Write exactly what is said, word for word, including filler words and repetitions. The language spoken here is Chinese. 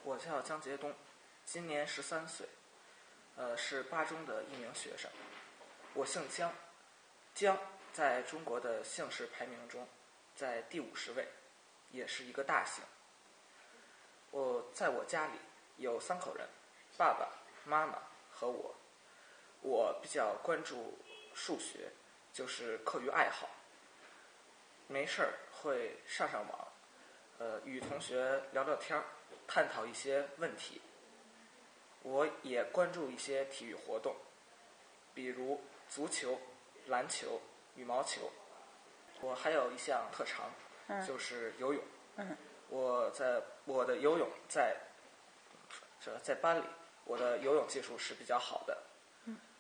我叫江杰东，今年十三岁，呃，是八中的一名学生。我姓江，江在中国的姓氏排名中在第五十位，也是一个大姓。我在我家里有三口人，爸爸妈妈和我。我比较关注数学，就是课余爱好。没事儿会上上网，呃，与同学聊聊天儿，探讨一些问题。我也关注一些体育活动，比如足球、篮球、羽毛球。我还有一项特长， 嗯、 就是游泳。 嗯、 我在我的游泳在这在班里，我的游泳技术是比较好的。 嗯、